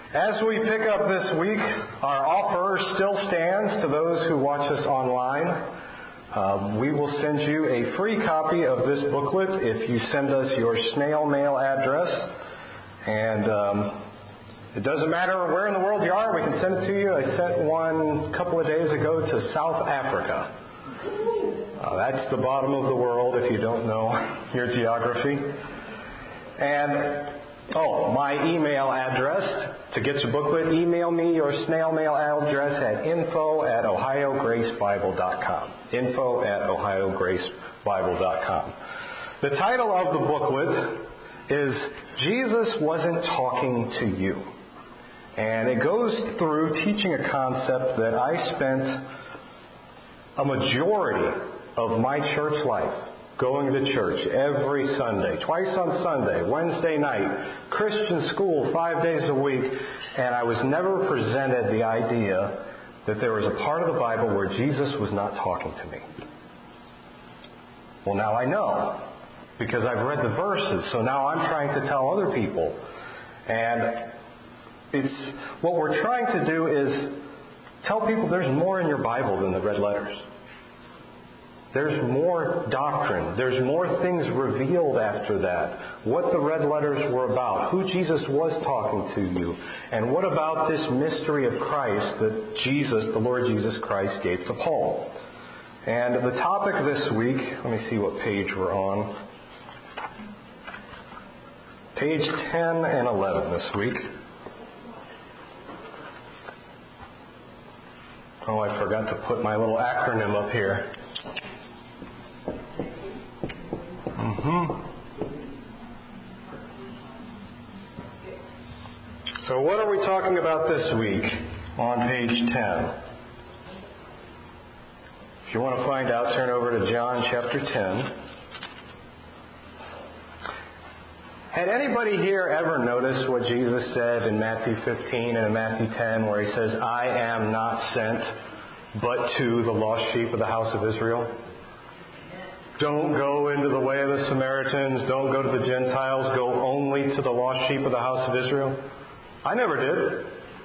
As we pick up this week, our offer still stands to those who watch us online. We will send you a free copy of this booklet if you send us your snail mail address. And it doesn't matter where in the world you are, we can send it to you. I sent one a couple of days ago to South Africa. That's the bottom of the world if you don't know your geography. And my email address to get your booklet, email me your snail mail address at info@ohiogracebible.com. info@ohiogracebible.com. The title of the booklet is Jesus Wasn't Talking to You. And it goes through teaching a concept that I spent a majority of my church life going to church every Sunday, twice on Sunday, Wednesday night, Christian school 5 days a week, and I was never presented the idea that there was a part of the Bible where Jesus was not talking to me. Well, now I know, because I've read the verses, so now I'm trying to tell other people. And what we're trying to do is tell people there's more in your Bible than the red letters. There's more doctrine. There's more things revealed after that. What the red letters were about. Who Jesus was talking to you. And what about this mystery of Christ that the Lord Jesus Christ, gave to Paul. And the topic this week, let me see what page we're on. Page 10 and 11 this week. Oh, I forgot to put my little acronym up here. So what are we talking about this week on page 10? If you want to find out, turn over to John chapter 10. Had anybody here ever noticed what Jesus said in Matthew 15 and in Matthew 10 where He says, I am not sent but to the lost sheep of the house of Israel? Don't go into the way of the Samaritans. Don't go to the Gentiles. Go only to the lost sheep of the house of Israel. I never did.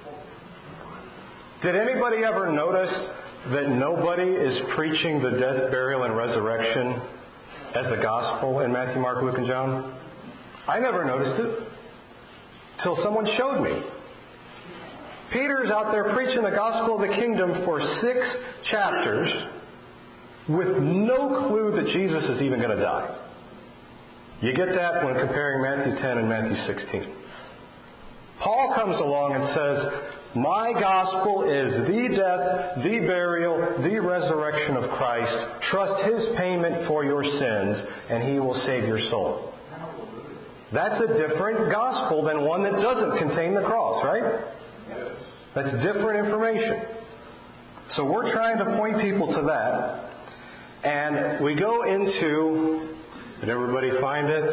Did anybody ever notice that nobody is preaching the death, burial, and resurrection as the gospel in Matthew, Mark, Luke, and John? I never noticed it till someone showed me. Peter's out there preaching the gospel of the kingdom for 6 chapters with no clue that Jesus is even going to die. You get that when comparing Matthew 10 and Matthew 16. Paul comes along and says, my gospel is the death, the burial, the resurrection of Christ. Trust His payment for your sins, and He will save your soul. That's a different gospel than one that doesn't contain the cross, right? That's different information. So we're trying to point people to that. And we go into, did everybody find it?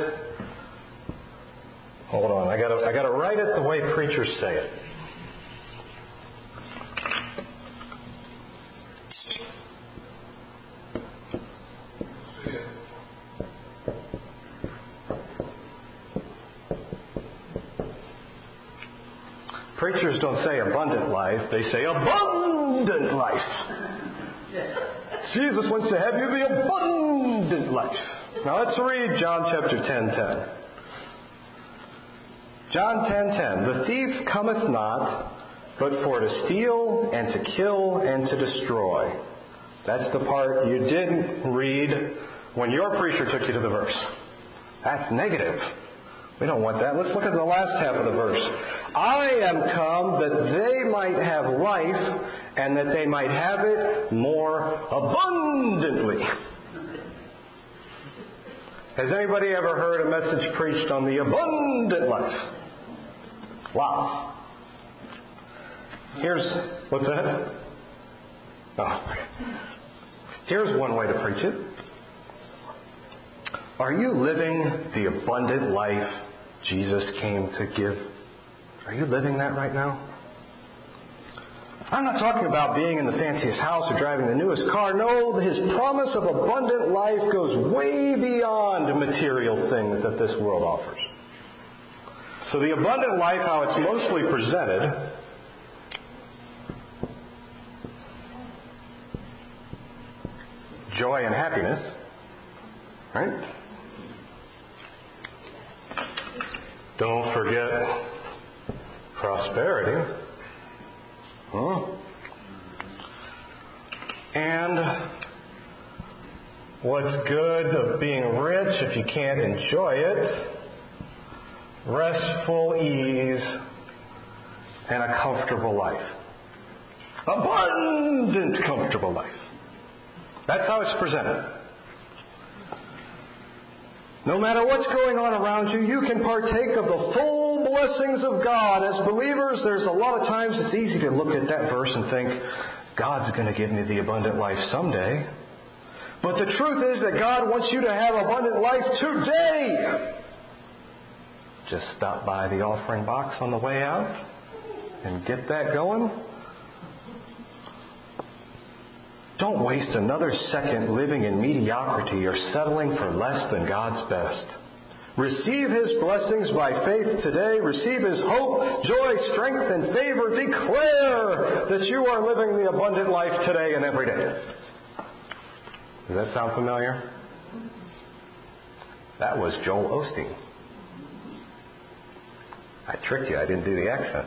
Hold on, I gotta write it the way preachers say it. Preachers don't say abundant life, they say abundant life. Jesus wants to have you the abundant life. Now let's read John chapter 10:10. John 10:10. The thief cometh not, but for to steal and to kill and to destroy. That's the part you didn't read when your preacher took you to the verse. That's negative. We don't want that. Let's look at the last half of the verse. I am come that they might have life, and that they might have it more abundantly. Has anybody ever heard a message preached on the abundant life? Lots. What's that? Oh. Here's one way to preach it. Are you living the abundant life Jesus came to give? Are you living that right now? I'm not talking about being in the fanciest house or driving the newest car. No, His promise of abundant life goes way beyond material things that this world offers. So the abundant life, how it's mostly presented, joy and happiness, right? Don't forget prosperity. And what's good of being rich if you can't enjoy it? Restful ease and a comfortable life. Abundant comfortable life. That's how it's presented. No matter what's going on around you, you can partake of the full blessings of God. As believers, there's a lot of times it's easy to look at that verse and think, God's going to give me the abundant life someday. But the truth is that God wants you to have abundant life today. Just stop by the offering box on the way out and get that going. Don't waste another second living in mediocrity or settling for less than God's best. Receive His blessings by faith today. Receive His hope, joy, strength, and favor. Declare that you are living the abundant life today and every day. Does that sound familiar? That was Joel Osteen. I tricked you. I didn't do the accent.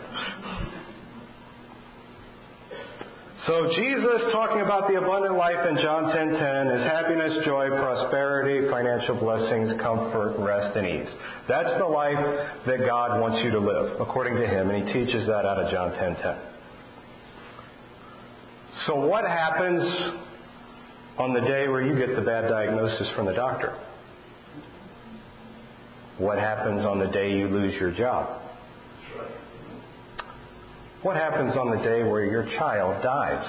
So Jesus talking about the abundant life in John 10:10 is happiness, joy, prosperity, financial blessings, comfort, rest, and ease. That's the life that God wants you to live, according to Him, and He teaches that out of John 10:10. So what happens on the day where you get the bad diagnosis from the doctor? What happens on the day you lose your job? What happens on the day where your child dies?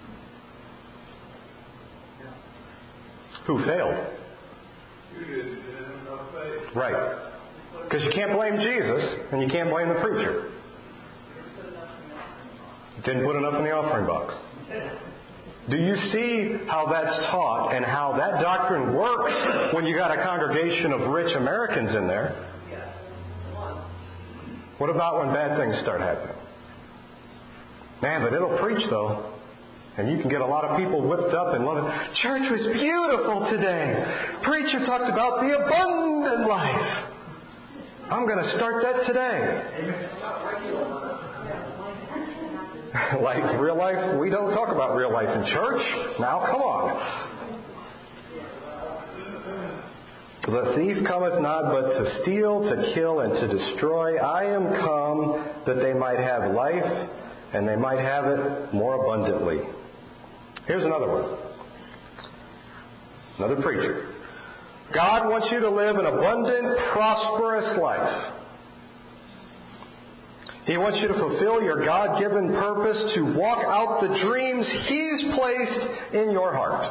Who failed? You didn't have enough faith. Right. Because you can't blame Jesus and you can't blame the preacher. Didn't put enough in the offering box. Do you see how that's taught and how that doctrine works when you got a congregation of rich Americans in there? What about when bad things start happening? Man, but it'll preach though. And you can get a lot of people whipped up and love it. Church was beautiful today. Preacher talked about the abundant life. I'm going to start that today. Like real life, we don't talk about real life in church. Now, come on. The thief cometh not but to steal, to kill, and to destroy. I am come that they might have life, and they might have it more abundantly. Here's another one. Another preacher. God wants you to live an abundant, prosperous life. He wants you to fulfill your God-given purpose to walk out the dreams He's placed in your heart.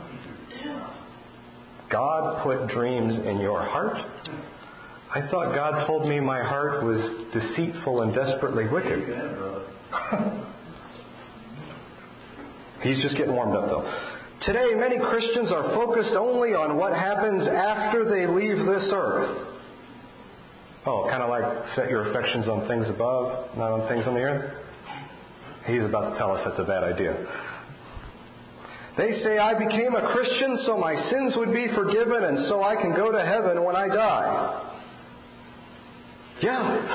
God put dreams in your heart? I thought God told me my heart was deceitful and desperately wicked. He's just getting warmed up though. Today, many Christians are focused only on what happens after they leave this earth. Oh, kind of like set your affections on things above, not on things on the earth? He's about to tell us that's a bad idea. They say, I became a Christian so my sins would be forgiven and so I can go to heaven when I die. Yeah.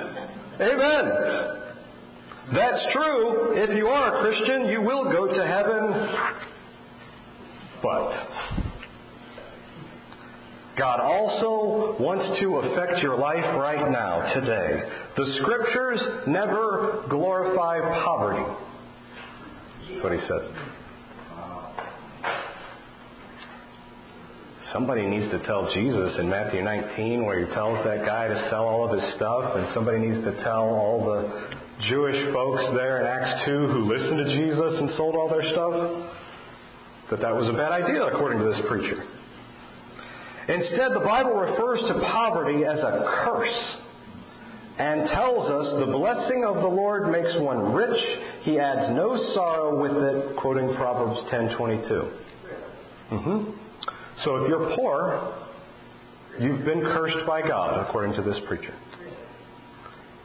Amen. That's true. If you are a Christian, you will go to heaven. But God also wants to affect your life right now, today. The Scriptures never glorify poverty. That's what He says. Somebody needs to tell Jesus in Matthew 19 where He tells that guy to sell all of his stuff, and somebody needs to tell all the Jewish folks there in Acts 2 who listened to Jesus and sold all their stuff that was a bad idea according to this preacher. Instead, the Bible refers to poverty as a curse and tells us the blessing of the Lord makes one rich. He adds no sorrow with it, quoting Proverbs 10:22. So if you're poor, you've been cursed by God, according to this preacher.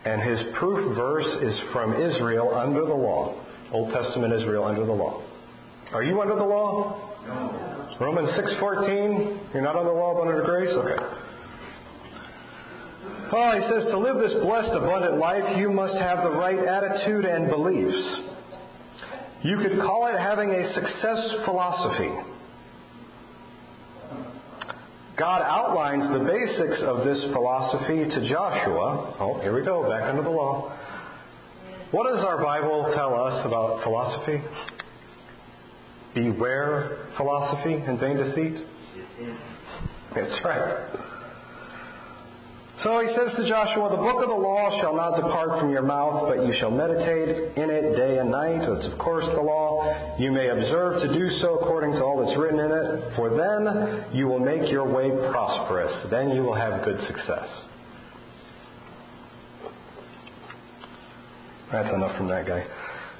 And his proof verse is from Israel under the law. Old Testament Israel under the law. Are you under the law? No. Romans 6:14. You're not under the law but under grace? Okay. Well, he says to live this blessed, abundant life, you must have the right attitude and beliefs. You could call it having a success philosophy. God outlines the basics of this philosophy to Joshua. Oh, here we go, back under the law. What does our Bible tell us about philosophy? Beware philosophy and vain deceit. That's right. So he says to Joshua, the book of the law shall not depart from your mouth, but you shall meditate in it day and night. That's of course the law. You may observe to do so according to all that's written in it, for then you will make your way prosperous. Then you will have good success. That's enough from that guy.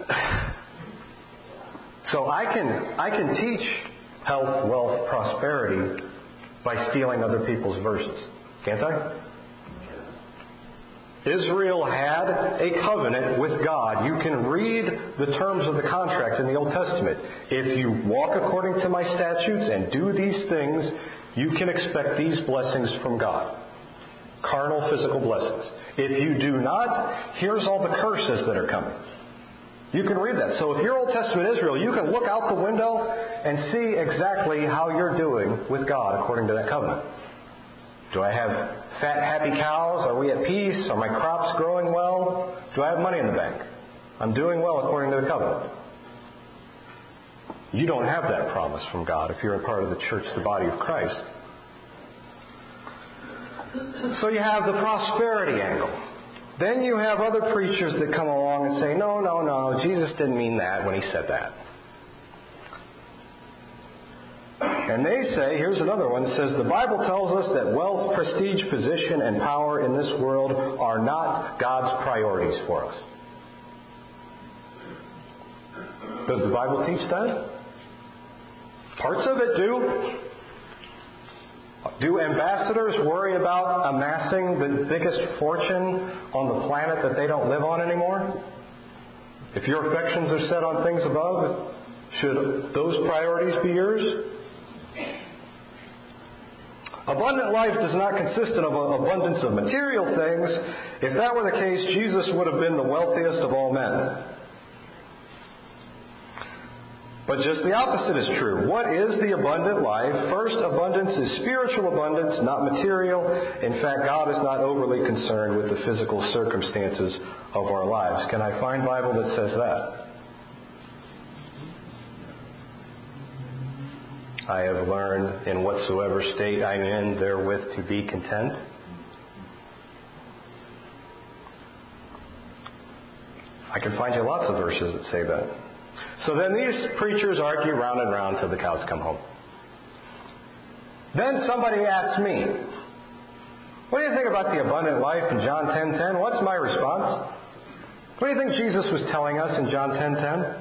So I can teach health, wealth, prosperity by stealing other people's verses. Can't I? Israel had a covenant with God. You can read the terms of the contract in the Old Testament. If you walk according to my statutes and do these things, you can expect these blessings from God. Carnal, physical blessings. If you do not, here's all the curses that are coming. You can read that. So if you're Old Testament Israel, you can look out the window and see exactly how you're doing with God according to that covenant. Do I have fat, happy cows? Are we at peace? Are my crops growing well? Do I have money in the bank? I'm doing well according to the covenant. You don't have that promise from God if you're a part of the church, the body of Christ. So you have the prosperity angle. Then you have other preachers that come along and say, no, Jesus didn't mean that when he said that. And they say, here's another one, says the Bible tells us that wealth, prestige, position, and power in this world are not God's priorities for us. Does the Bible teach that? Parts of it do. Do ambassadors worry about amassing the biggest fortune on the planet that they don't live on anymore? If your affections are set on things above, should those priorities be yours? Abundant life does not consist of an abundance of material things. If that were the case, Jesus would have been the wealthiest of all men. But just the opposite is true. What is the abundant life? First, abundance is spiritual abundance, not material. In fact, God is not overly concerned with the physical circumstances of our lives. Can I find Bible that says that? I have learned in whatsoever state I'm in therewith to be content. I can find you lots of verses that say that. So then these preachers argue round and round till the cows come home. Then somebody asks me, what do you think about the abundant life in John 10:10? What's my response? What do you think Jesus was telling us in John 10:10?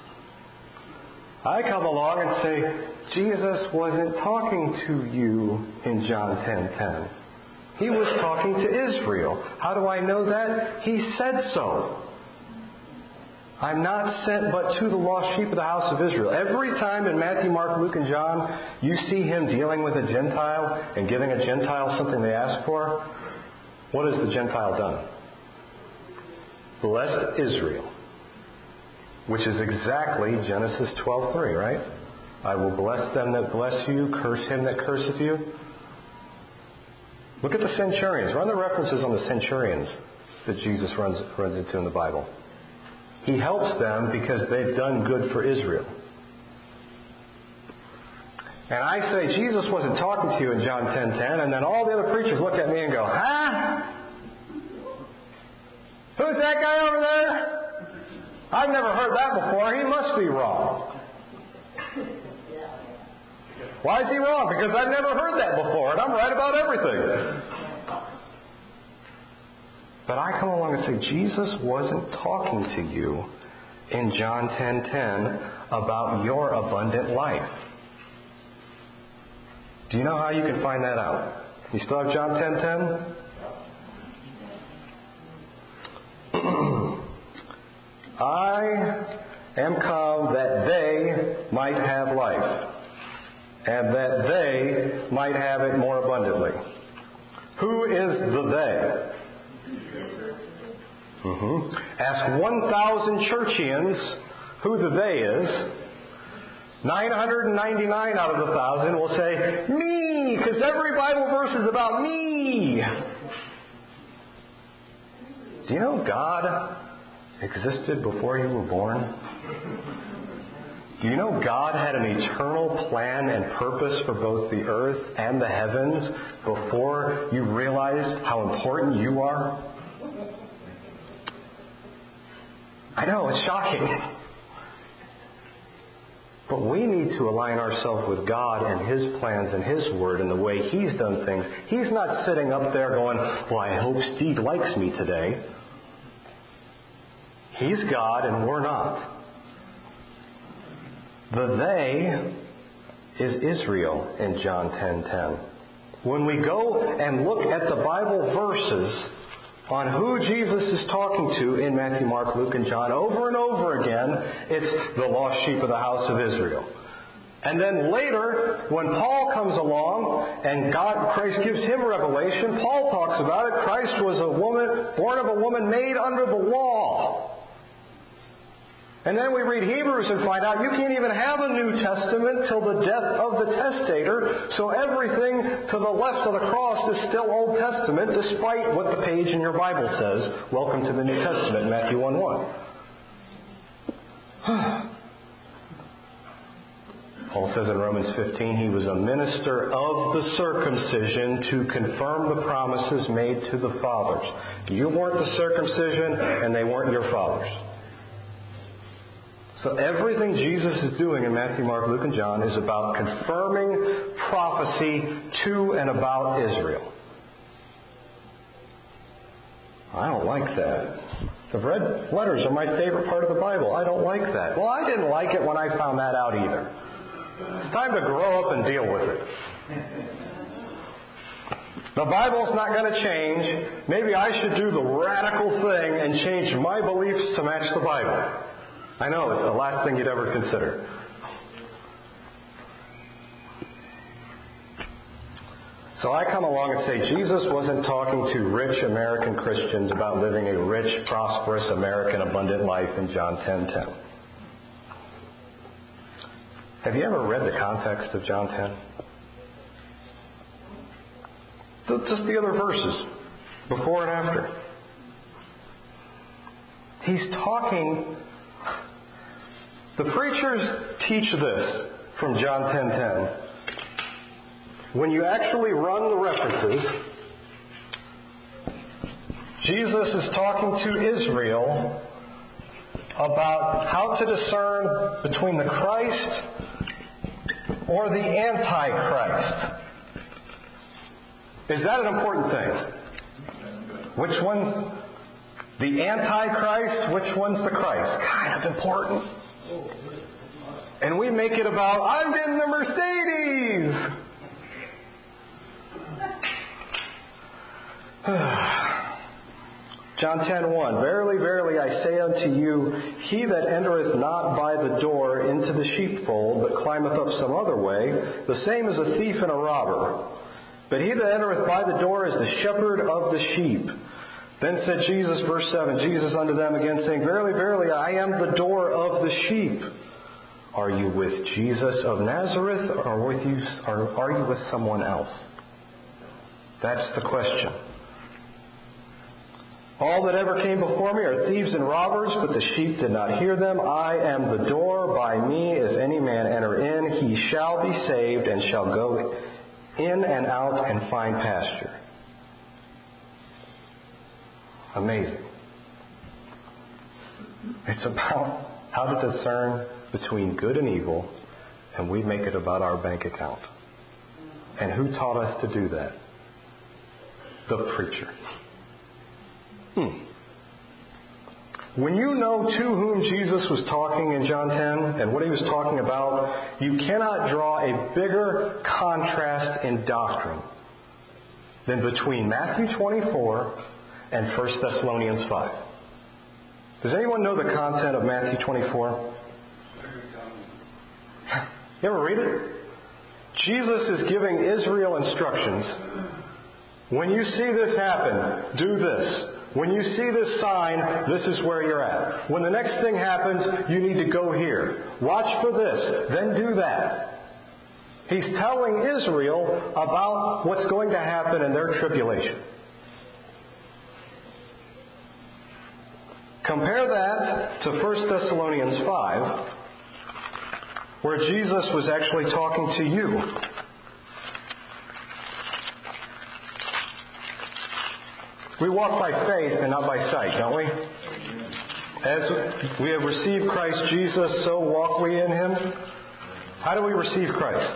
I come along and say, Jesus wasn't talking to you in John 10:10. He was talking to Israel. How do I know that? He said so. I'm not sent but to the lost sheep of the house of Israel. Every time in Matthew, Mark, Luke, and John, you see him dealing with a Gentile and giving a Gentile something they ask for, what has the Gentile done? Blessed Israel. Which is exactly Genesis 12:3, right? I will bless them that bless you, curse him that curseth you. Look at the centurions. Run the references on the centurions that Jesus runs into in the Bible. He helps them because they've done good for Israel. And I say, Jesus wasn't talking to you in John 10:10, and then all the other preachers look at me and go, huh? Who's that guy over there? I've never heard that before. He must be wrong. Why is he wrong? Because I've never heard that before, and I'm right about everything. But I come along and say, Jesus wasn't talking to you in John 10:10 about your abundant life. Do you know how you can find that out? You still have John 10:10? I am come that they might have life, and that they might have it more abundantly. Who is the they? Ask 1,000 churchians who the they is. 999 out of 1,000 will say, me, because every Bible verse is about me. Do you know God existed before you were born? Do you know God had an eternal plan and purpose for both the earth and the heavens before you realized how important you are? I know, it's shocking. But we need to align ourselves with God and His plans and His Word and the way He's done things. He's not sitting up there going, well, I hope Steve likes me today. He's God and we're not. The they is Israel in John 10:10. When we go and look at the Bible verses on who Jesus is talking to in Matthew, Mark, Luke, and John, over and over again, it's the lost sheep of the house of Israel. And then later, when Paul comes along and Christ gives him revelation, Paul talks about it. Christ was a woman, born of a woman made under the law. And then we read Hebrews and find out you can't even have a New Testament till the death of the testator. So everything to the left of the cross is still Old Testament, despite what the page in your Bible says. Welcome to the New Testament, Matthew 1:1. Paul says in Romans 15, he was a minister of the circumcision to confirm the promises made to the fathers. You weren't the circumcision, and they weren't your fathers. So everything Jesus is doing in Matthew, Mark, Luke, and John is about confirming prophecy to and about Israel. I don't like that. The red letters are my favorite part of the Bible. I don't like that. Well, I didn't like it when I found that out either. It's time to grow up and deal with it. The Bible's not going to change. Maybe I should do the radical thing and change my beliefs to match the Bible. I know, it's the last thing you'd ever consider. So I come along and say Jesus wasn't talking to rich American Christians about living a rich, prosperous, American, abundant life in John 10:10. Have you ever read the context of John 10? Just the other verses, before and after. He's talking... The preachers teach this from John 10:10. When you actually run the references, Jesus is talking to Israel about how to discern between the Christ or the Antichrist. Is that an important thing? Which one's the Antichrist? Which one's the Christ? Kind of important. And we make it about, I'm getting the Mercedes! John 10:1. Verily, verily, I say unto you, he that entereth not by the door into the sheepfold, but climbeth up some other way, the same is a thief and a robber. But he that entereth by the door is the shepherd of the sheep. Then said Jesus, verse 7, Jesus unto them again, saying, Verily, verily, I am the door of the sheep. Are you with Jesus of Nazareth, or are you with someone else? That's the question. All that ever came before me are thieves and robbers, but the sheep did not hear them. I am the door. By me, if any man enter in, he shall be saved, and shall go in and out and find pasture. Amazing. It's about how to discern between good and evil, and we make it about our bank account. And who taught us to do that? The preacher. When you know to whom Jesus was talking in John 10 and what he was talking about, you cannot draw a bigger contrast in doctrine than between Matthew 24 and 1 Thessalonians 5. Does anyone know the content of Matthew 24? You ever read it? Jesus is giving Israel instructions. When you see this happen, do this. When you see this sign, this is where you're at. When the next thing happens, you need to go here. Watch for this, then do that. He's telling Israel about what's going to happen in their tribulation. Compare that to 1 Thessalonians 5, where Jesus was actually talking to you. We walk by faith and not by sight, don't we? As we have received Christ Jesus, so walk we in Him. How do we receive Christ?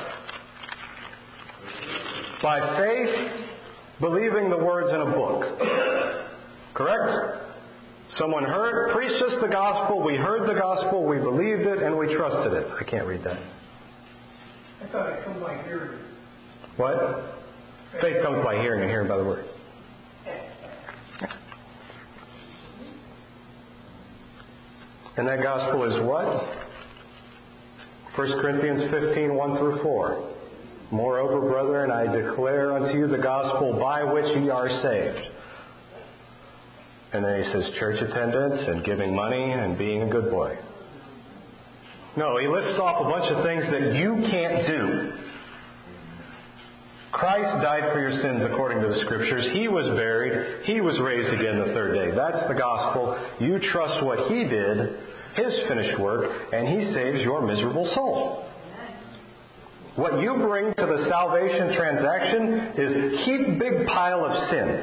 By faith, believing the words in a book. Correct? Someone preached us the gospel, we heard the gospel, we believed it, and we trusted it. I can't read that. I thought it come by hearing. What? Faith comes by hearing, and hearing by the word. And that gospel is what? 1 Corinthians 15, 1 through 4. Moreover, brethren, I declare unto you the gospel by which ye are saved. And then he says church attendance and giving money and being a good boy. No, he lists off a bunch of things that you can't do. Christ died for your sins according to the Scriptures. He was buried. He was raised again the third day. That's the gospel. You trust what He did, His finished work, and He saves your miserable soul. What you bring to the salvation transaction is a heap big pile of sin.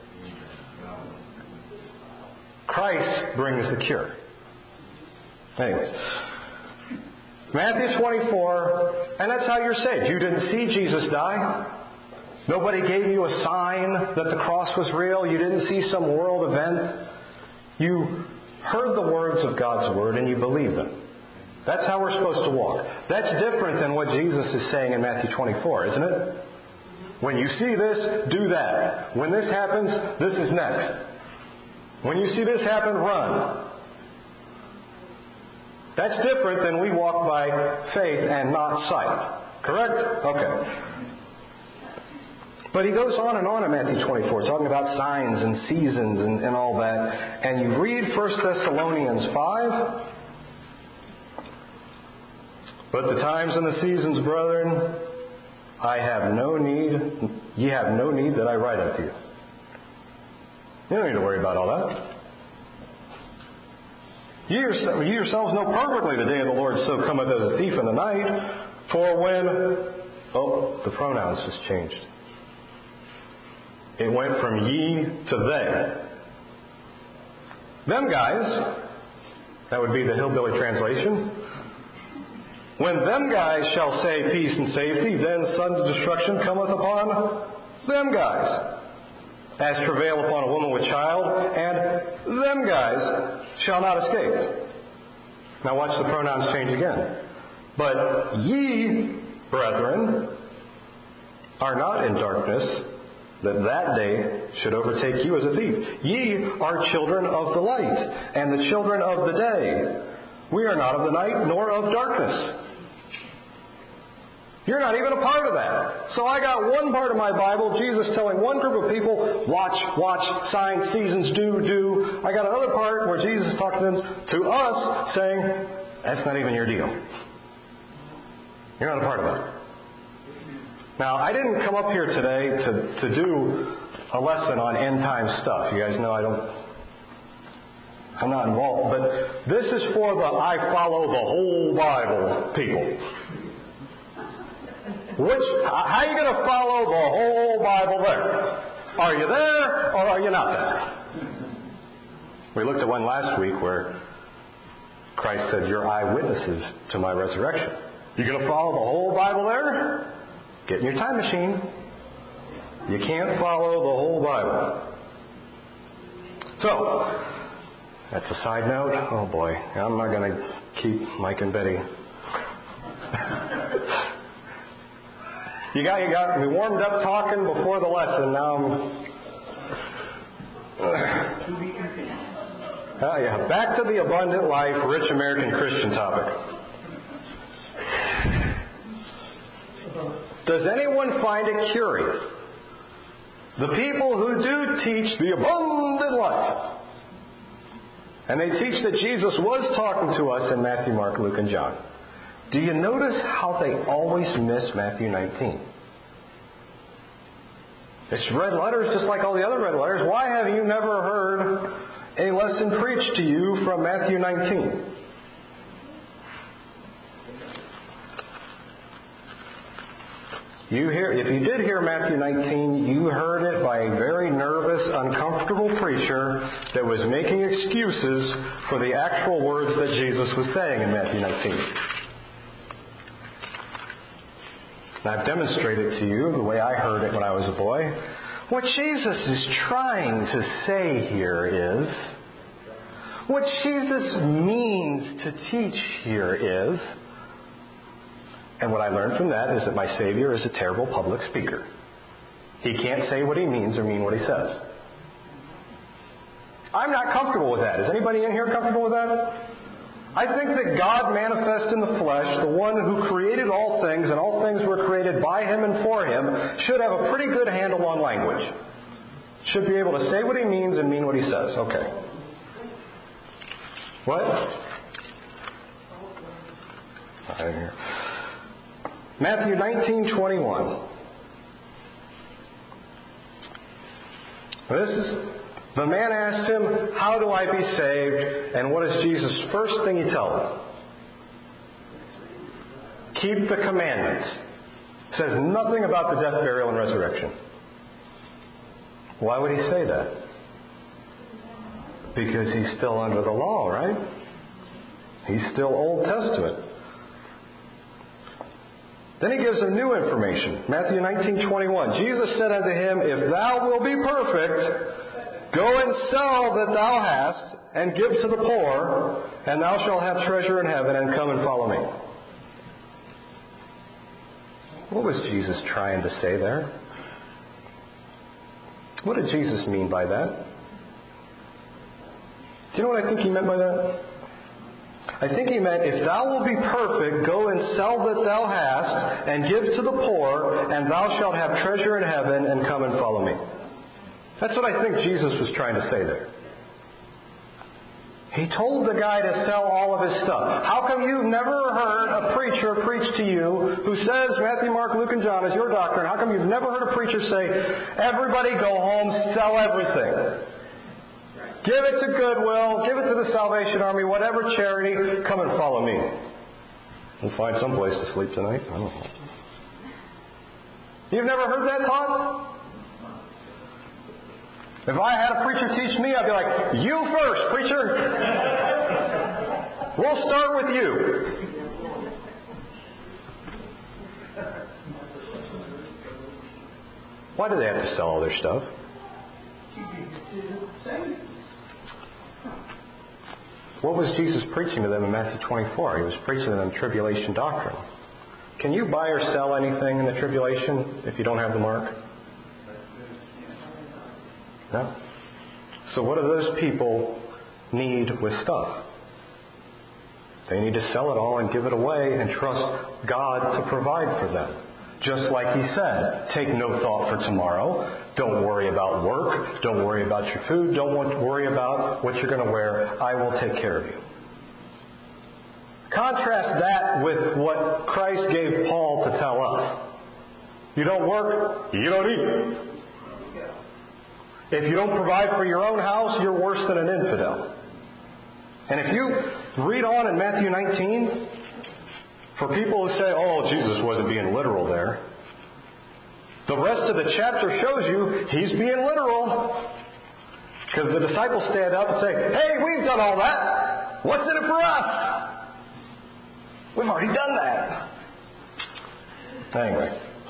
Christ brings the cure. Anyways, Matthew 24, and that's how you're saved. You didn't see Jesus die. Nobody gave you a sign that the cross was real. You didn't see some world event. You heard the words of God's Word and you believed them. That's how we're supposed to walk. That's different than what Jesus is saying in Matthew 24, isn't it? When you see this, do that. When this happens, this is next. When you see this happen, run. That's different than we walk by faith and not sight. Correct? Okay. But he goes on and on in Matthew 24, talking about signs and seasons and all that. And you read 1 Thessalonians 5. But the times and the seasons, brethren, ye have no need that I write unto you. You don't need to worry about all that. You yourselves know perfectly the day of the Lord so cometh as a thief in the night. For when... Oh, the pronouns just changed. It went from ye to they. Them guys, that would be the hillbilly translation. When them guys shall say peace and safety, then sudden destruction cometh upon them guys. As travail upon a woman with child, and them guys shall not escape. Now watch the pronouns change again. But ye, brethren, are not in darkness, that day should overtake you as a thief. Ye are children of the light, and the children of the day. We are not of the night, nor of darkness. You're not even a part of that. So I got one part of my Bible, Jesus telling one group of people, watch, signs, seasons, do. I got another part where Jesus is talking to us, saying, that's not even your deal. You're not a part of that. Now, I didn't come up here today to do a lesson on end time stuff. You guys know I'm not involved. But this is for the I follow the whole Bible people. How are you going to follow the whole Bible there? Are you there or are you not there? We looked at one last week where Christ said, you're eyewitnesses to my resurrection. You going to follow the whole Bible there? Get in your time machine. You can't follow the whole Bible. So, that's a side note. Oh boy, I'm not going to keep Mike and Betty. You got me warmed up talking before the lesson. Now Yeah, back to the abundant life, rich American Christian topic. Does anyone find it curious? The people who do teach the abundant life, and they teach that Jesus was talking to us in Matthew, Mark, Luke, and John. Do you notice how they always miss Matthew 19? It's red letters just like all the other red letters. Why have you never heard a lesson preached to you from Matthew 19? If you did hear Matthew 19, you heard it by a very nervous, uncomfortable preacher that was making excuses for the actual words that Jesus was saying in Matthew 19. And I've demonstrated to you the way I heard it when I was a boy. What Jesus is trying to say here is, what Jesus means to teach here is, and what I learned from that is that my Savior is a terrible public speaker. He can't say what he means or mean what he says. I'm not comfortable with that. Is anybody in here comfortable with that? I think that God manifest in the flesh, the one who created all things, and all things were created by Him and for Him, should have a pretty good handle on language. Should be able to say what He means and mean what He says. Okay. What? Right here. Matthew 19:21. The man asked Him, "How do I be saved?" And what is Jesus' first thing He tells him? Keep the commandments. It says nothing about the death, burial, and resurrection. Why would He say that? Because He's still under the law, right? He's still Old Testament. Then He gives him new information. Matthew 19:21. Jesus said unto him, "If thou wilt be perfect, go and sell that thou hast, and give to the poor, and thou shalt have treasure in heaven, and come and follow me." What was Jesus trying to say there? What did Jesus mean by that? Do you know what I think He meant by that? I think He meant, if thou wilt be perfect, go and sell that thou hast, and give to the poor, and thou shalt have treasure in heaven, and come and follow me. That's what I think Jesus was trying to say there. He told the guy to sell all of his stuff. How come you've never heard a preacher preach to you who says Matthew, Mark, Luke, and John is your doctrine? How come you've never heard a preacher say, everybody go home, sell everything? Give it to Goodwill, give it to the Salvation Army, whatever charity, come and follow me. We'll find some place to sleep tonight. I don't know. You've never heard that taught? If I had a preacher teach me, I'd be like, you first, preacher. We'll start with you. Why do they have to sell all their stuff? What was Jesus preaching to them in Matthew 24? He was preaching to them tribulation doctrine. Can you buy or sell anything in the tribulation if you don't have the mark? No. So what do those people need with stuff? They need to sell it all and give it away and trust God to provide for them. Just like He said, take no thought for tomorrow. Don't worry about work. Don't worry about your food. Don't worry about what you're going to wear. I will take care of you. Contrast that with what Christ gave Paul to tell us. You don't work, you don't eat. If you don't provide for your own house, you're worse than an infidel. And if you read on in Matthew 19, for people who say, oh, Jesus wasn't being literal there, the rest of the chapter shows you He's being literal. Because the disciples stand up and say, hey, we've done all that. What's in it for us? We've already done that. Anyway.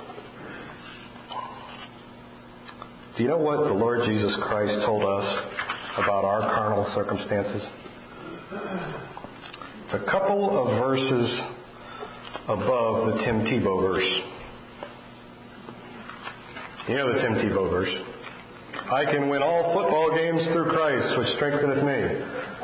Do you know what the Lord Jesus Christ told us about our carnal circumstances? It's a couple of verses above the Tim Tebow verse. You know the Tim Tebow verse. I can win all football games through Christ, which strengtheneth me.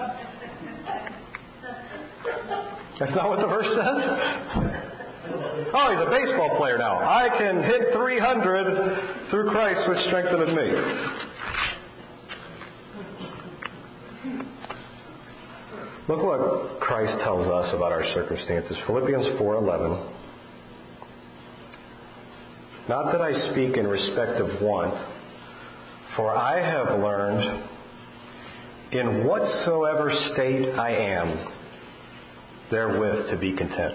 That's not what the verse says? Oh, he's a baseball player now. I can hit 300 through Christ which strengtheneth me. Look what Christ tells us about our circumstances. Philippians 4:11. Not that I speak in respect of want, for I have learned in whatsoever state I am, therewith to be content.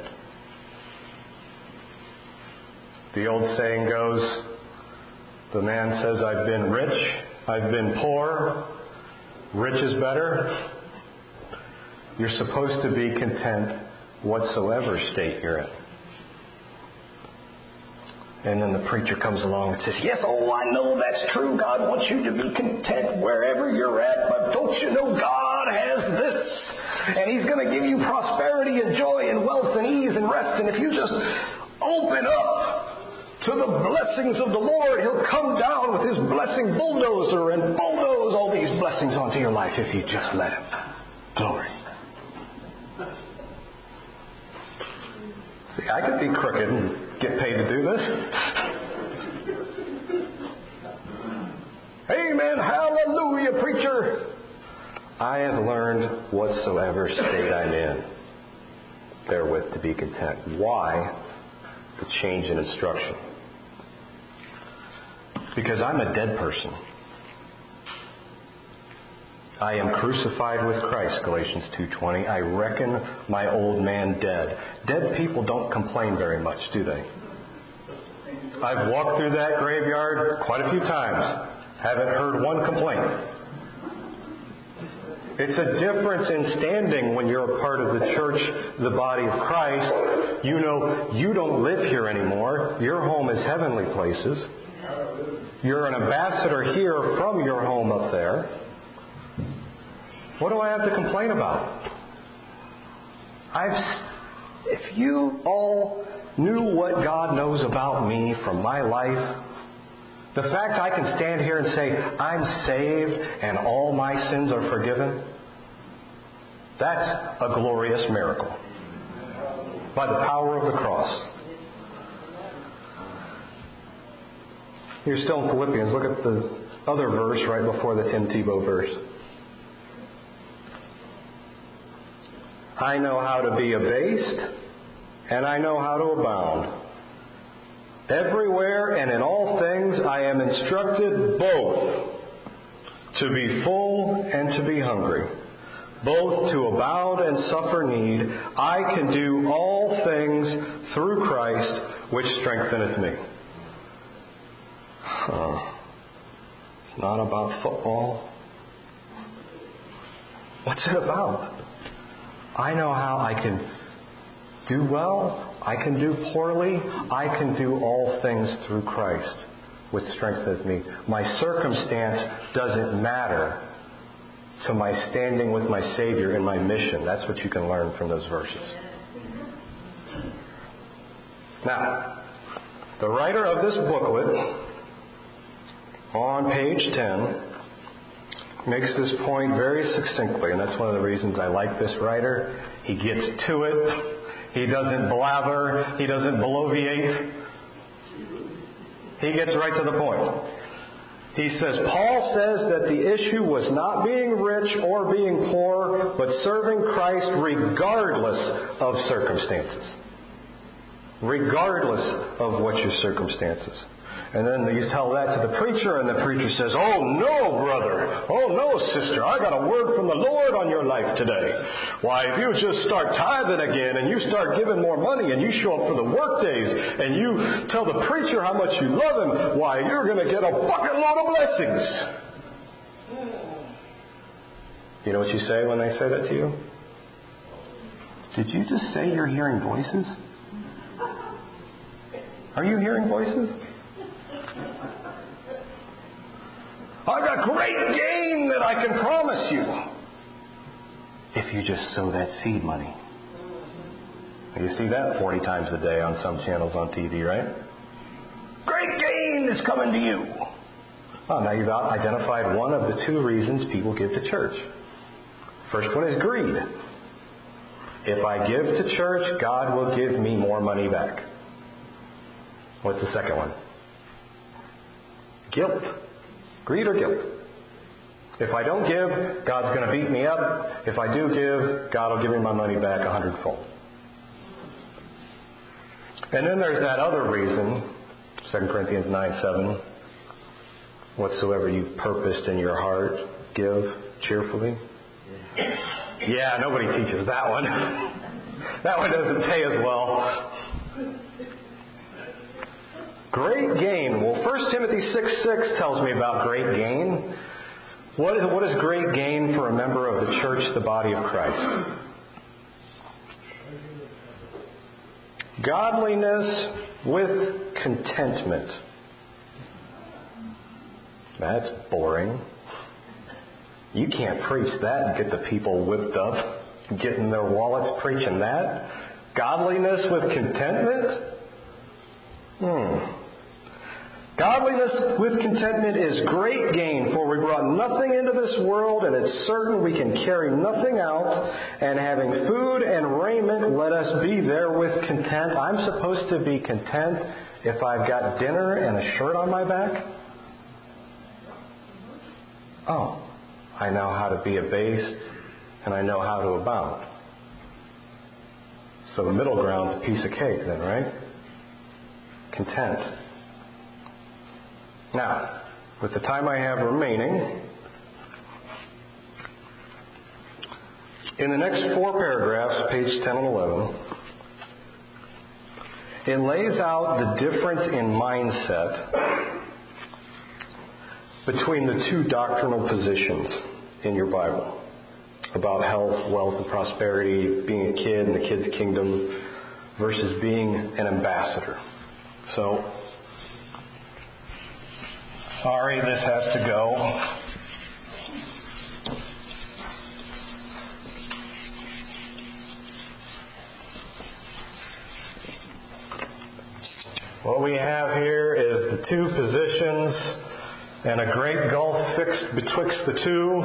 The old saying goes, the man says, I've been rich, I've been poor, rich is better. You're supposed to be content whatsoever state you're in. And then the preacher comes along and says, yes, I know that's true. God wants you to be content wherever you're at. But don't you know God has this? And He's going to give you prosperity and joy and wealth and ease and rest. And if you just open up to the blessings of the Lord, He'll come down with His blessing bulldozer and bulldoze all these blessings onto your life if you just let Him. Glory. See, I could be crooked and get paid to do this. Amen, hallelujah, preacher. I have learned whatsoever state I'm in, therewith to be content. Why the change in instruction? Because I'm a dead person. I am crucified with Christ, Galatians 2:20. I reckon my old man dead. Dead people don't complain very much, do they? I've walked through that graveyard quite a few times. Haven't heard one complaint. It's a difference in standing when you're a part of the church, the body of Christ. You know you don't live here anymore. Your home is heavenly places. You're an ambassador here from your home up there. What do I have to complain about? If you all knew what God knows about me from my life, the fact I can stand here and say, I'm saved and all my sins are forgiven, that's a glorious miracle. By the power of the cross. You're still in Philippians. Look at the other verse right before the Tim Tebow verse. I know how to be abased, and I know how to abound. Everywhere and in all things I am instructed both to be full and to be hungry, both to abound and suffer need. I can do all things through Christ, which strengtheneth me. It's not about football. What's it about? I know how I can do well, I can do poorly, I can do all things through Christ, which strengthens me. My circumstance doesn't matter to my standing with my Savior in my mission. That's what you can learn from those verses. Now, the writer of this booklet, on page 10, makes this point very succinctly, and that's one of the reasons I like this writer. He gets to it. He doesn't blather. He doesn't bloviate. He gets right to the point. He says, Paul says that the issue was not being rich or being poor, but serving Christ regardless of circumstances. Regardless of what your circumstances. And then you tell that to the preacher, and the preacher says, oh no, brother. Oh no, sister. I got a word from the Lord on your life today. Why, if you just start tithing again, and you start giving more money, and you show up for the work days, and you tell the preacher how much you love him, why, you're going to get a bucket load of blessings. You know what you say when they say that to you? Did you just say you're hearing voices? Are you hearing voices? I've got great gain that I can promise you if you just sow that seed money. You see that 40 times a day on some channels on TV, right? Great gain is coming to you. Well, now you've identified one of the two reasons people give to church. First one is greed. If I give to church, God will give me more money back. What's the second one? Guilt. Greed or guilt? If I don't give, God's going to beat me up. If I do give, God will give me my money back 100-fold. And then there's that other reason, 2 Corinthians 9:7. Whatsoever you've purposed in your heart, give cheerfully. Yeah, nobody teaches that one. That one doesn't pay as well. Great gain. Well, 1 Timothy 6:6 tells me about great gain. What is great gain for a member of the church, the body of Christ? Godliness with contentment. That's boring. You can't preach that and get the people whipped up, getting their wallets preaching that. Godliness with contentment? Godliness with contentment is great gain, for we brought nothing into this world, and it's certain we can carry nothing out. And having food and raiment, let us be therewith content. I'm supposed to be content if I've got dinner and a shirt on my back? Oh, I know how to be abased, and I know how to abound. So the middle ground's a piece of cake then, right? Content. Now, with the time I have remaining, in the next 4 paragraphs, page 10 and 11, it lays out the difference in mindset between the 2 doctrinal positions in your Bible about health, wealth, and prosperity, being a kid in the kid's kingdom versus being an ambassador. So, sorry, this has to go. What we have here is the 2 positions and a great gulf fixed betwixt the 2.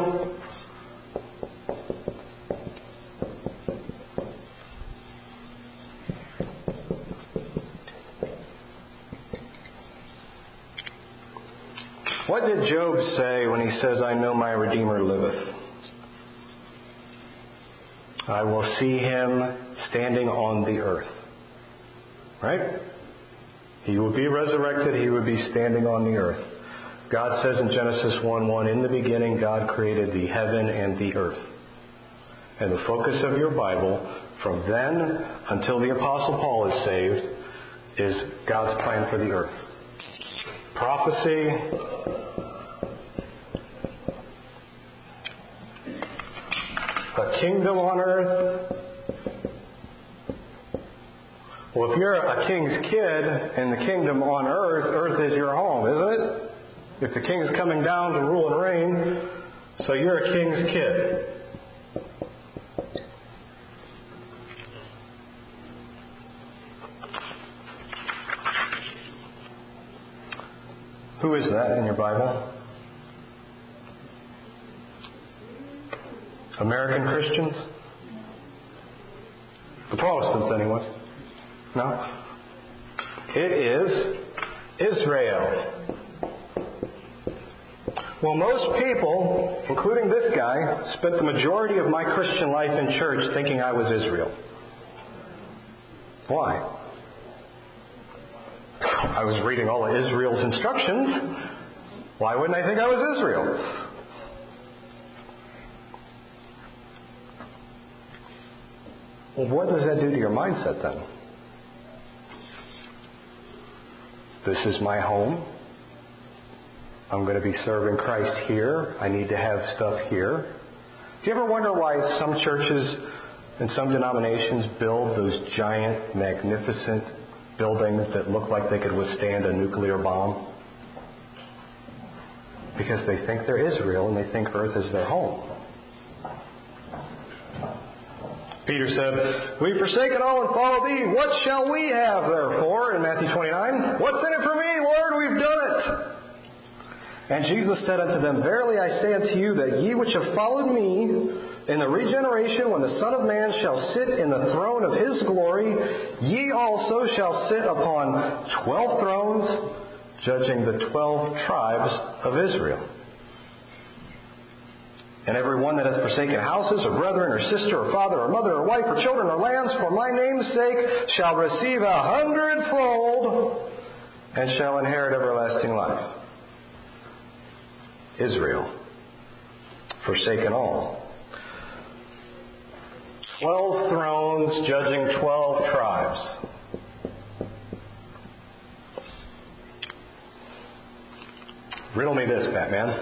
What did Job say when he says, I know my Redeemer liveth? I will see him standing on the earth. Right? He will be resurrected. He would be standing on the earth. God says in Genesis 1:1, in the beginning God created the heaven and the earth. And the focus of your Bible, from then until the Apostle Paul is saved, is God's plan for the earth. Prophecy, a kingdom on earth. Well, if you're a king's kid in the kingdom on earth, earth is your home, isn't it? If the king's coming down to rule and reign, so you're a king's kid. Who is that in your Bible? American Christians? The Protestants, anyway. No? It is Israel. Well, most people, including this guy, spent the majority of my Christian life in church thinking I was Israel. Why? I was reading all of Israel's instructions. Why wouldn't I think I was Israel? Well, what does that do to your mindset then? This is my home. I'm going to be serving Christ here. I need to have stuff here. Do you ever wonder why some churches and some denominations build those giant, magnificent buildings that look like they could withstand a nuclear bomb? Because they think they're Israel and they think earth is their home. Peter said, we've forsaken all and followed thee. What shall we have, therefore? In Matthew 29. What's in it for me, Lord? We've done it. And Jesus said unto them, verily I say unto you, that ye which have followed me In the regeneration, when the Son of Man shall sit in the throne of his glory, ye also shall sit upon 12 thrones, judging the 12 tribes of Israel. And every one that hath forsaken houses, or brethren, or sister, or father, or mother, or wife, or children, or lands, for my name's sake, shall receive 100-fold, and shall inherit everlasting life. Israel, forsaken all. 12 thrones judging 12 tribes. Riddle me this, Batman.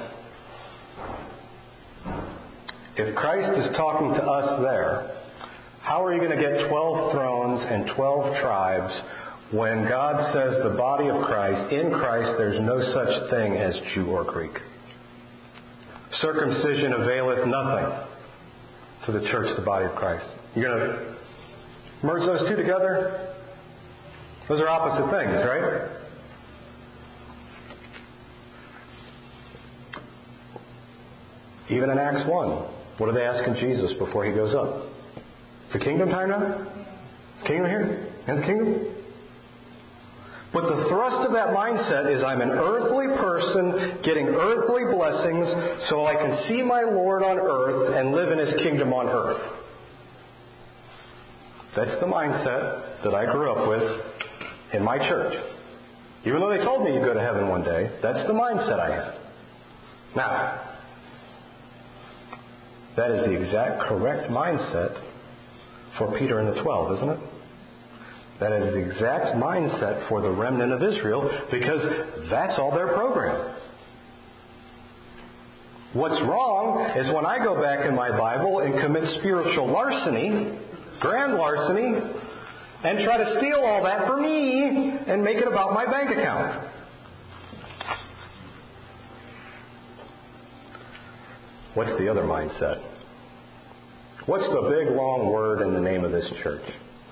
If Christ is talking to us there, how are you going to get 12 thrones and 12 tribes when God says the body of Christ, in Christ, there's no such thing as Jew or Greek? Circumcision availeth nothing to the church, the body of Christ. You're going to merge those two together? Those are opposite things, right? Even in Acts 1, what are they asking Jesus before he goes up? Is the kingdom time now? Is the kingdom here? And the kingdom? But the thrust of that mindset is I'm an earthly person getting earthly blessings so I can see my Lord on earth and live in his kingdom on earth. That's the mindset that I grew up with in my church. Even though they told me you'd go to heaven one day, that's the mindset I had. Now, that is the exact correct mindset for Peter and the 12, isn't it? That is the exact mindset for the remnant of Israel because that's all their program. What's wrong is when I go back in my Bible and commit spiritual larceny, grand larceny, and try to steal all that for me and make it about my bank account. What's the other mindset? What's the big long word in the name of this church?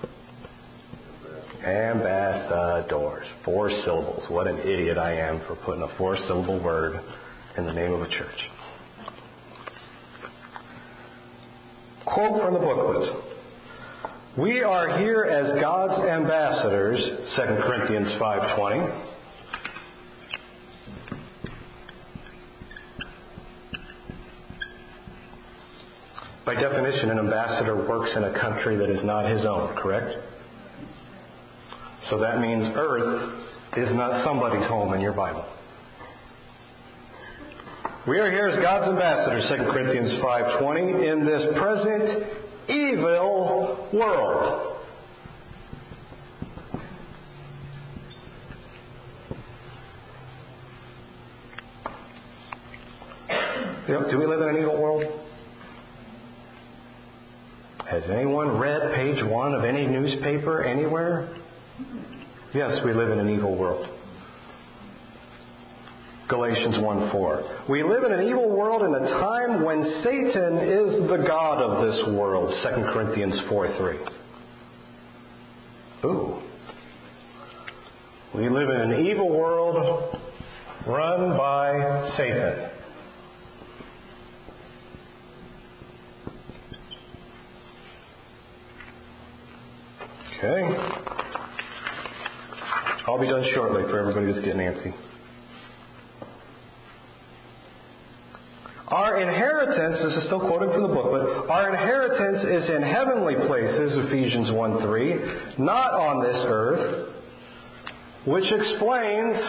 Ambassadors. 4 syllables. What an idiot I am for putting a 4-syllable word in the name of a church. Quote from the booklet. We are here as God's ambassadors, 2 Corinthians 5:20. By definition, an ambassador works in a country that is not his own, correct? So that means earth is not somebody's home in your Bible. We are here as God's ambassadors, 2 Corinthians 5:20, in this present evil world. Do we live in an evil world? Has anyone read page 1 of any newspaper anywhere? Yes, we live in an evil world. Galatians 1:4. We live in an evil world in a time when Satan is the god of this world. 2 Corinthians 4:3. Ooh. We live in an evil world run by Satan. Okay. I'll be done shortly for everybody that's getting antsy. Our inheritance, this is still quoting from the booklet, our inheritance is in heavenly places, Ephesians 1:3, not on this earth, which explains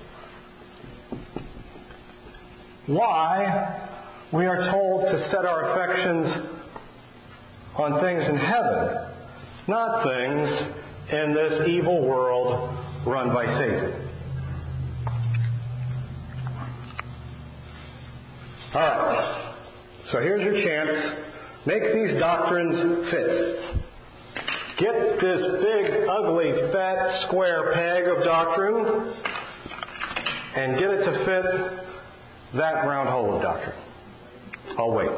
why we are told to set our affections on things in heaven, not things in this evil world run by Satan. All right. So here's your chance. Make these doctrines fit. Get this big, ugly, fat, square peg of doctrine and get it to fit that round hole of doctrine. I'll wait.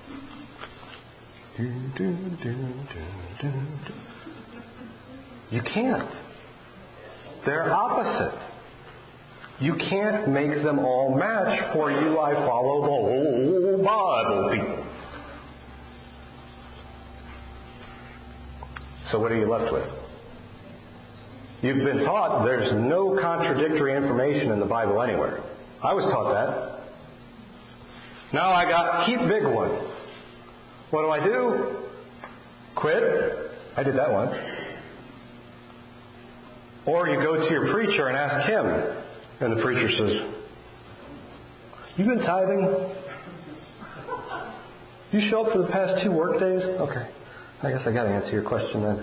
You can't. They're opposite. You can't make them all match. For you I follow the whole Bible, people. So what are you left with? You've been taught there's no contradictory information in the Bible anywhere. I was taught that. Now I got keep big one. What do? Quit? I did that once. Or you go to your preacher and ask him, and the preacher says, "You been tithing? You show up for the past 2 work days?" Okay. I guess I got to answer your question then.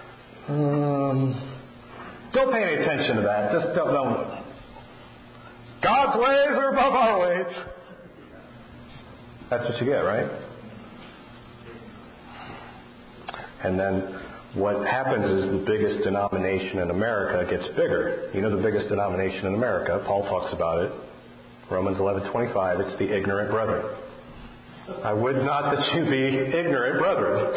Don't pay any attention to that. Just don't. God's ways are above our ways. That's what you get, right? And then what happens is the biggest denomination in America gets bigger. You know the biggest denomination in America, Paul talks about it. Romans 11:25, it's the ignorant brethren. I would not that you be ignorant brethren.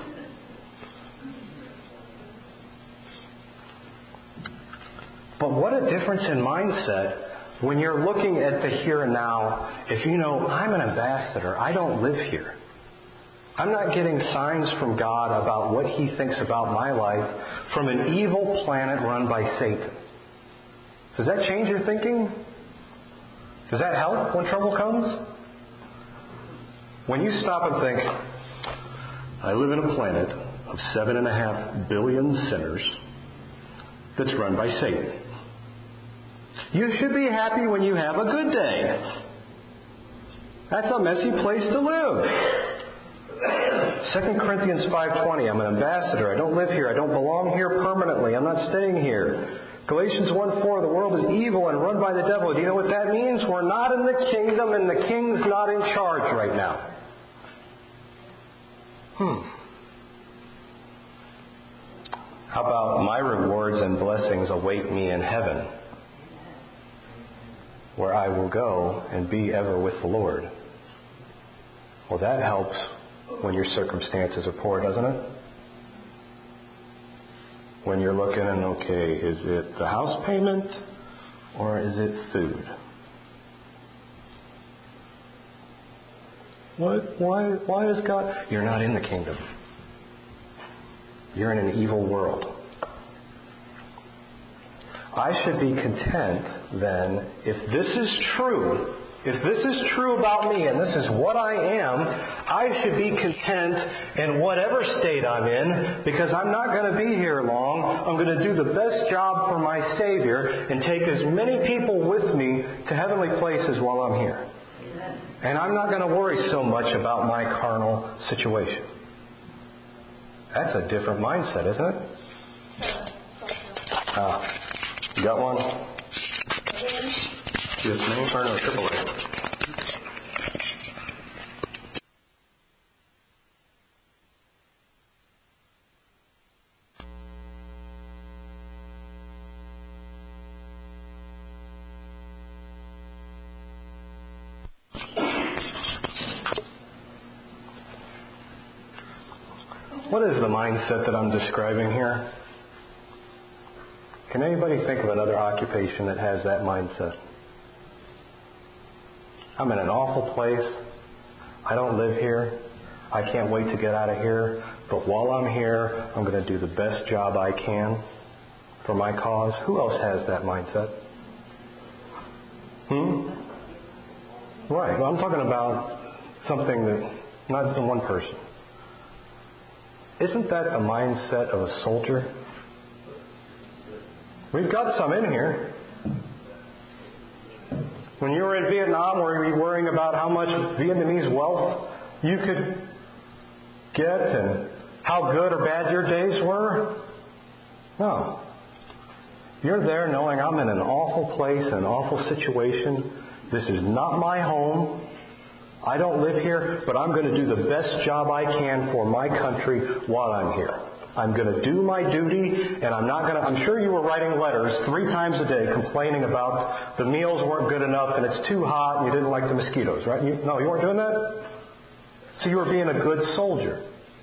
But what a difference in mindset when you're looking at the here and now. If you know, I'm an ambassador, I don't live here. I'm not getting signs from God about what He thinks about my life from an evil planet run by Satan. Does that change your thinking? Does that help when trouble comes? When you stop and think, I live in a planet of 7.5 billion sinners that's run by Satan. You should be happy when you have a good day. That's a messy place to live. 2 Corinthians 5:20, I'm an ambassador. I don't live here. I don't belong here permanently. I'm not staying here. Galatians 1:4, the world is evil and run by the devil. Do you know what that means? We're not in the kingdom and the king's not in charge right now. How about my rewards and blessings await me in heaven, where I will go and be ever with the Lord? Well, that helps when your circumstances are poor, doesn't it? When you're looking and, okay, is it the house payment or is it food? What? Why is God? You're not in the kingdom. You're in an evil world. I should be content then, if this is true about me and this is what I am, I should be content in whatever state I'm in because I'm not going to be here long. I'm going to do the best job for my Savior and take as many people with me to heavenly places while I'm here. And I'm not going to worry so much about my carnal situation. That's a different mindset, isn't it? You got one? Yes, ma'am. Or no, AAA. What is the mindset that I'm describing here? Can anybody think of another occupation that has that mindset? I'm in an awful place. I don't live here. I can't wait to get out of here. But while I'm here, I'm going to do the best job I can for my cause. Who else has that mindset? Right. Well, I'm talking about something that, not the one person. Isn't that the mindset of a soldier? We've got some in here. When you were in Vietnam, were you worrying about how much Vietnamese wealth you could get and how good or bad your days were? No. You're there knowing I'm in an awful place, an awful situation. This is not my home. I don't live here, but I'm going to do the best job I can for my country while I'm here. I'm going to do my duty, and I'm sure you were writing letters 3 times a day complaining about the meals weren't good enough and it's too hot and you didn't like the mosquitoes, right? You weren't doing that? So you were being a good soldier.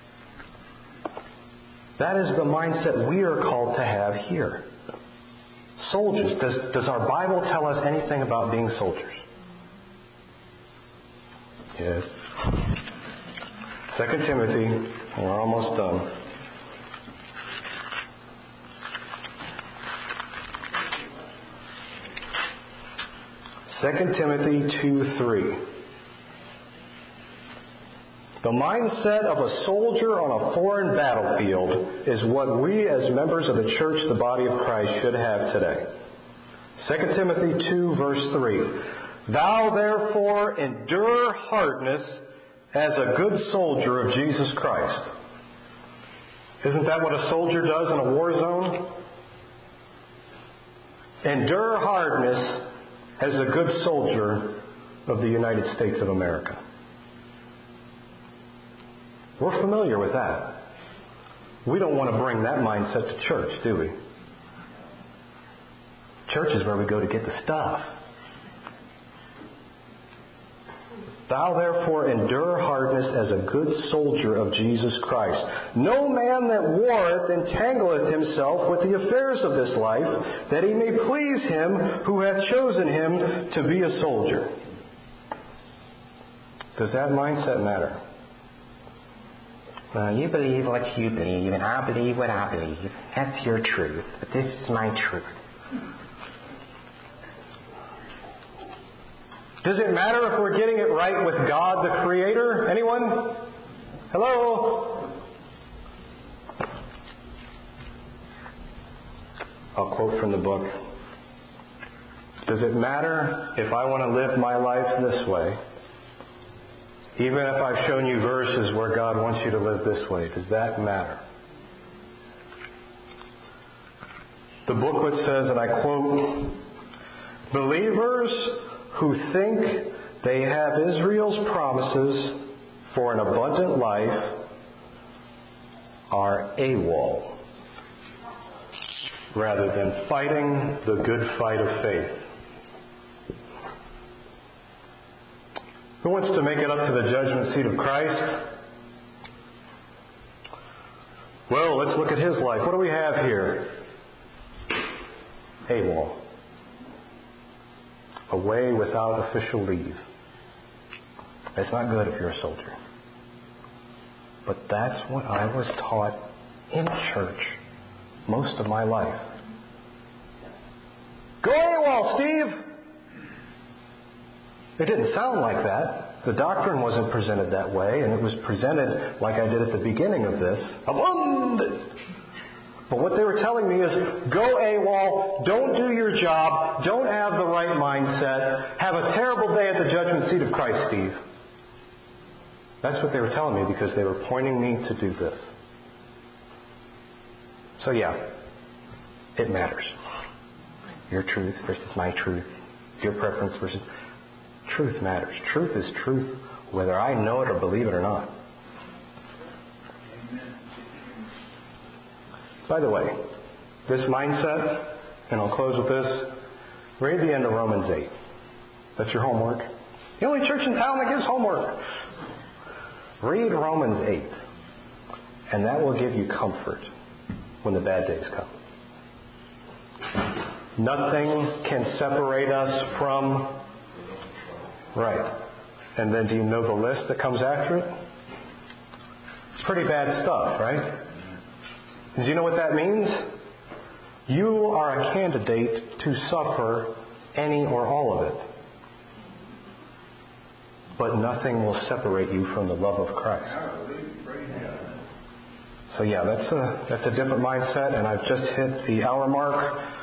That is the mindset we are called to have here. Soldiers. Does our Bible tell us anything about being soldiers? Yes. 2 Timothy, we're almost done. 2 Timothy 2:3. The mindset of a soldier on a foreign battlefield is what we as members of the church, the body of Christ, should have today. 2 Timothy 2 verse 3. Thou therefore endure hardness as a good soldier of Jesus Christ. Isn't that what a soldier does in a war zone? Endure hardness as a good soldier of the United States of America. We're familiar with that. We don't want to bring that mindset to church, do we? Church is where we go to get the stuff. Thou therefore endure hardness as a good soldier of Jesus Christ. No man that warreth entangleth himself with the affairs of this life, that he may please him who hath chosen him to be a soldier. Does that mindset matter? Well, you believe what you believe, and I believe what I believe. That's your truth, but this is my truth. Does it matter if we're getting it right with God, the Creator? Anyone? Hello? I'll quote from the book. Does it matter if I want to live my life this way? Even if I've shown you verses where God wants you to live this way, does that matter? The booklet says, and I quote, believers who think they have Israel's promises for an abundant life are AWOL, rather than fighting the good fight of faith. Who wants to make it up to the judgment seat of Christ? Well, let's look at his life. What do we have here? AWOL. Away without official leave. It's not good if you're a soldier. But that's what I was taught in church most of my life. Go AWOL, Steve! It didn't sound like that. The doctrine wasn't presented that way, and it was presented like I did at the beginning of this. Abundant! But what they were telling me is, go AWOL, don't do your job, don't have the right mindset, have a terrible day at the judgment seat of Christ, Steve. That's what they were telling me because they were pointing me to do this. So yeah, it matters. Your truth versus my truth. Your preference versus... Truth matters. Truth is truth whether I know it or believe it or not. By the way, this mindset, and I'll close with this, read the end of Romans 8. That's your homework. The only church in town that gives homework. Read Romans 8, and that will give you comfort when the bad days come. Nothing can separate us from... Right. And then do you know the list that comes after it? Pretty bad stuff, right? Do you know what that means? You are a candidate to suffer any or all of it. But nothing will separate you from the love of Christ. So yeah, that's a different mindset, and I've just hit the hour mark.